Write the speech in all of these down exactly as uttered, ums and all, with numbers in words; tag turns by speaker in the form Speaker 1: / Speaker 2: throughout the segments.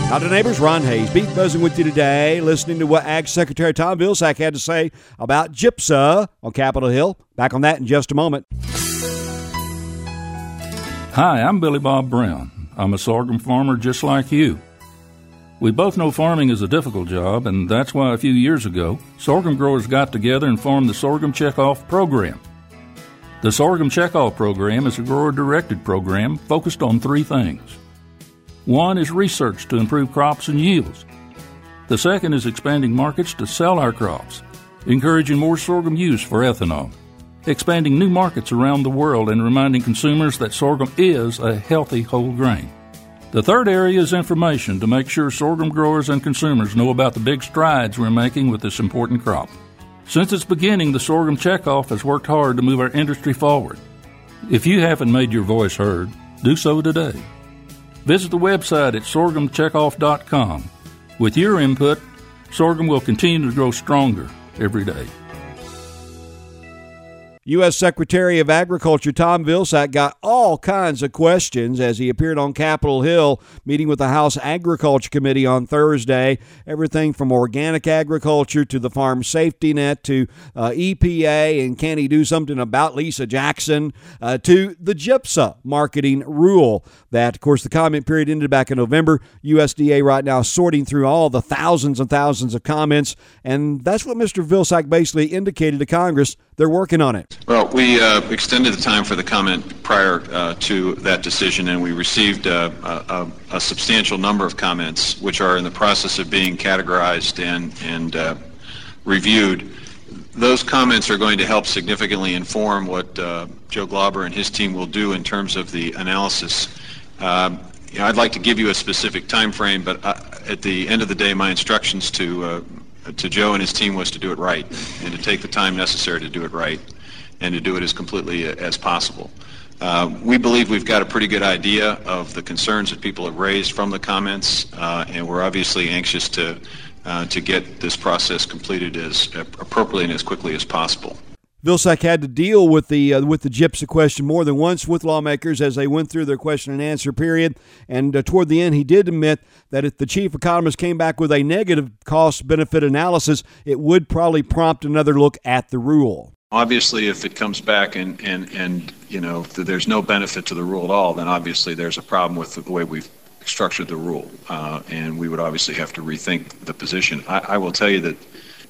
Speaker 1: Howdy neighbors, Ron Hayes, Beef Buzzing with you today, listening to what Ag Secretary Tom Vilsack had to say about gypsa on Capitol Hill. Back on that in just a moment.
Speaker 2: Hi, I'm Billy Bob Brown. I'm a sorghum farmer just like you. We both know farming is a difficult job, and that's why a few years ago, sorghum growers got together and formed the Sorghum Checkoff Program. The Sorghum Checkoff Program is a grower-directed program focused on three things. One is research to improve crops and yields. The second is expanding markets to sell our crops, encouraging more sorghum use for ethanol, expanding new markets around the world, and reminding consumers that sorghum is a healthy whole grain. The third area is information to make sure sorghum growers and consumers know about the big strides we're making with this important crop. Since its beginning, the Sorghum Checkoff has worked hard to move our industry forward. If you haven't made your voice heard, do so today. Visit the website at sorghum checkoff dot com. With your input, sorghum will continue to grow stronger every day.
Speaker 1: U S Secretary of Agriculture Tom Vilsack got all kinds of questions as he appeared on Capitol Hill meeting with the House Agriculture Committee on Thursday. Everything from organic agriculture to the farm safety net to uh, E P A and can he do something about Lisa Jackson uh, to the gypsa marketing rule. That, of course, the comment period ended back in November. U S D A right now sorting through all the thousands and thousands of comments, and that's what Mister Vilsack basically indicated to Congress. They're working on it.
Speaker 3: Well, we uh, extended the time for the comment prior uh, to that decision, and we received uh, a, a substantial number of comments, which are in the process of being categorized and, and uh, reviewed. Those comments are going to help significantly inform what uh, Joe Glauber and his team will do in terms of the analysis. Um, you know, I'd like to give you a specific time frame, but uh, at the end of the day, my instructions to uh, to Joe and his team was to do it right and to take the time necessary to do it right and to do it as completely as possible. Uh, we believe we've got a pretty good idea of the concerns that people have raised from the comments, uh, and we're obviously anxious to uh, to get this process completed as appropriately and as quickly as possible.
Speaker 1: Vilsack had to deal with the uh, with the gypsa question more than once with lawmakers as they went through their question and answer period. And uh, toward the end, he did admit that if the chief economist came back with a negative cost-benefit analysis, it would probably prompt another look at the rule.
Speaker 3: Obviously, if it comes back and, and, and you know, there's no benefit to the rule at all, then obviously there's a problem with the way we've structured the rule. Uh, and we would obviously have to rethink the position. I, I will tell you that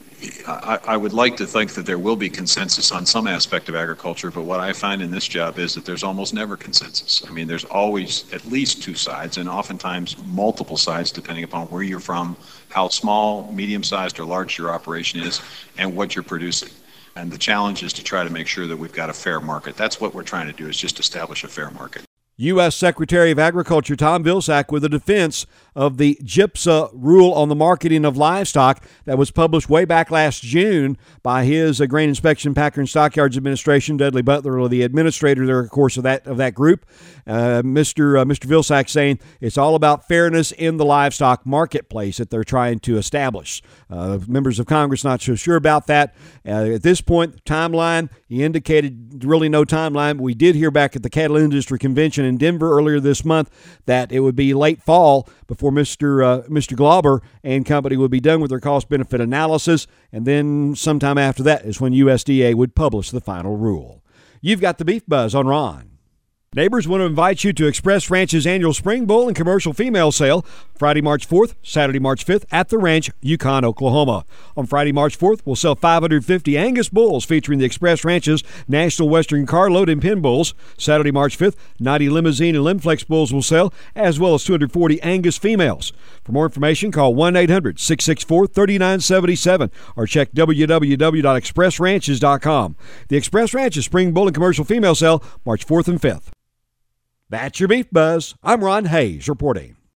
Speaker 3: I, I would like to think that there will be consensus on some aspect of agriculture, but what I find in this job is that there's almost never consensus. I mean, there's always at least two sides, and oftentimes multiple sides, depending upon where you're from, how small, medium-sized, or large your operation is, and what you're producing. And the challenge is to try to make sure that we've got a fair market. That's what we're trying to do, is just establish a fair market.
Speaker 1: U S Secretary of Agriculture Tom Vilsack with a defense of the gypsa rule on the marketing of livestock that was published way back last June by his uh, Grain Inspection Packer and Stockyards Administration. Dudley Butler, the administrator there, of course, of that of that group. Uh, Mister Uh, Mister Vilsack saying it's all about fairness in the livestock marketplace that they're trying to establish. Uh, members of Congress not so sure about that. Uh, at this point, timeline, he indicated really no timeline. We did hear back at the Cattle Industry Convention in Denver earlier this month that it would be late fall before Mister Uh, Mister Glauber and company would be done with their cost-benefit analysis, and then sometime after that is when U S D A would publish the final rule. You've got the Beef Buzz on Ron. Neighbors want to invite you to Express Ranch's annual Spring Bull and Commercial Female Sale, Friday, March fourth, Saturday, March fifth, at the ranch, Yukon, Oklahoma. On Friday, March fourth, we'll sell five hundred fifty Angus bulls featuring the Express Ranch's National Western Carload and Pin bulls. Saturday, March fifth, ninety Limousine and Limflex bulls will sell, as well as two hundred forty Angus females. For more information, call one eight hundred, six six four, three nine seven seven or check w w w dot express ranches dot com. The Express Ranch's Spring Bull and Commercial Female Sale, March fourth and fifth. That's your Beef Buzz. I'm Ron Hayes reporting.